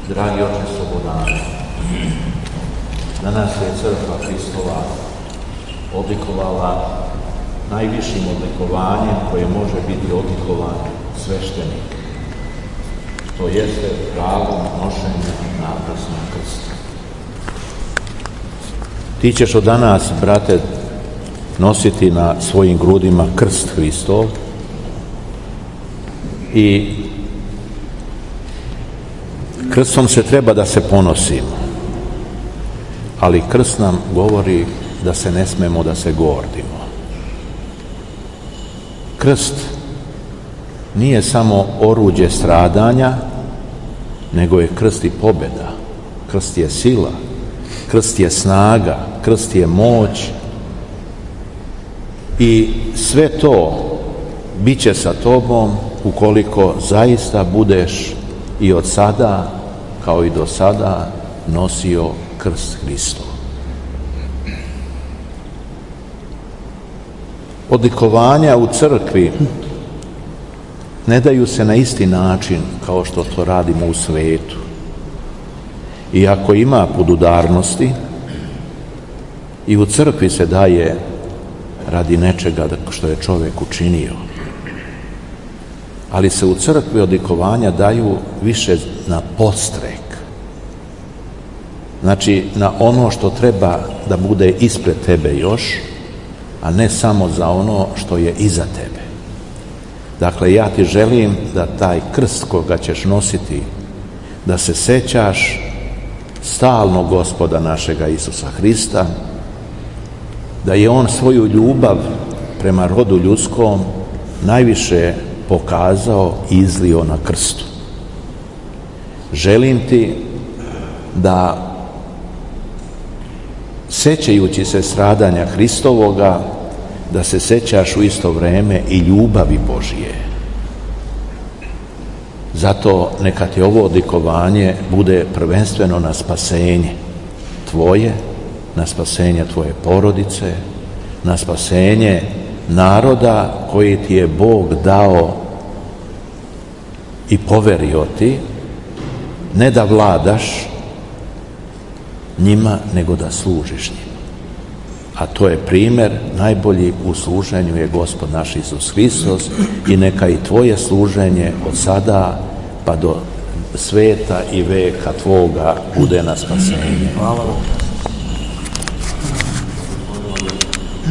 Dragi oče slobodani, danas je Crkva Hristova odlikovala najvišim odlikovanjem koje može biti odlikovan sveštenik, to jeste pravom nošenja naprasnog krsta. Ti ćeš od danas, brate, nositi na svojim grudima krst Hristov i krstom se treba da se ponosimo, ali krst nam govori da se ne smemo da se gordimo. Krst nije samo oruđe stradanja, nego je krst i pobjeda. Krst je sila, krst je snaga, krst je moć i sve to bit će sa tobom ukoliko zaista budeš i od sada kao i do sada nosio krst Hristov. Odlikovanja u crkvi ne daju se na isti način kao što to radimo u svetu. Iako ima podudarnosti, i u crkvi se daje radi nečega što je čovjek učinio. Ali se u crkvi odlikovanja daju više na podstrek. Znači, na ono što treba da bude ispred tebe još, a ne samo za ono što je iza tebe. Dakle, ja ti želim da taj krst koga ćeš nositi, da se sećaš stalno Gospoda našega Isusa Hrista, da je On svoju ljubav prema rodu ljudskom najviše pokazao i izlio na krstu. Želim ti da, sećajući se stradanja Hristovoga, da se sećaš u isto vreme i ljubavi Božije. Zato neka ti ovo odlikovanje bude prvenstveno na spasenje tvoje, na spasenje tvoje porodice, na spasenje naroda koji ti je Bog dao i poverio ti, ne da vladaš njima, nego da služiš njima. A to je primjer najbolji u služenju je Gospod naš Isus Hristos i neka i tvoje služenje od sada pa do sveta i veka tvoga bude na spasenje. Hvala.